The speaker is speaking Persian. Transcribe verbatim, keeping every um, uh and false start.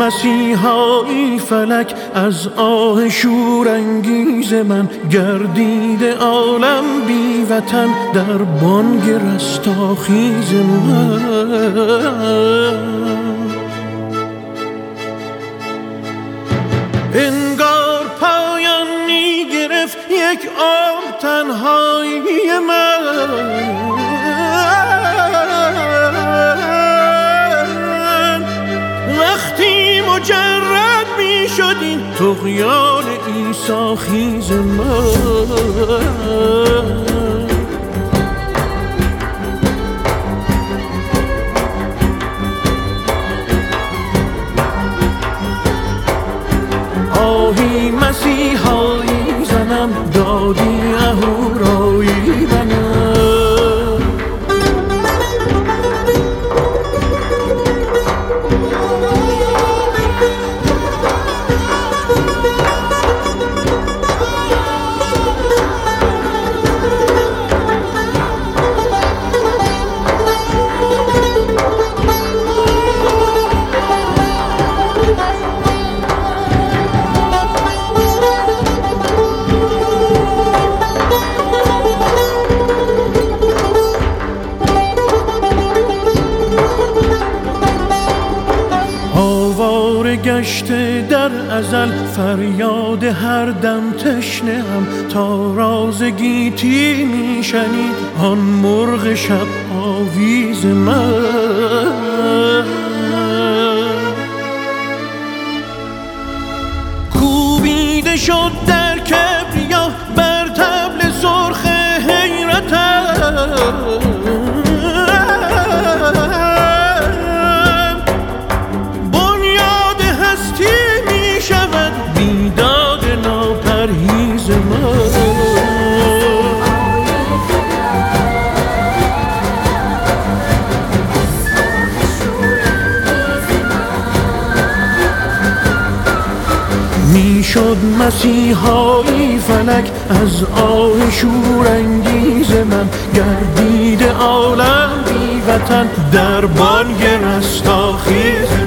مسیحایی فلک از آه شورانگیز من، گردیده عالم بی وطن در بانگ رستاخیز من. انگار پایانی گرفت یک عمر تنهایی من، وقتی مجرد می شد این طغیان عیسی خیز من. آهی مسیحایی زنم، دادی اهورایی بنم. گشته در ازل فریاد هر دم تشنه هم، تا راز گیتی می شنید آن مرغ شب آویز من. کوبیده شد در کبریا بر طبل سرخ حیرتم، میشد مسیحایی فلک از آه شورانگیز من، گردیده عالم بی وطن در بانگ رستاخیز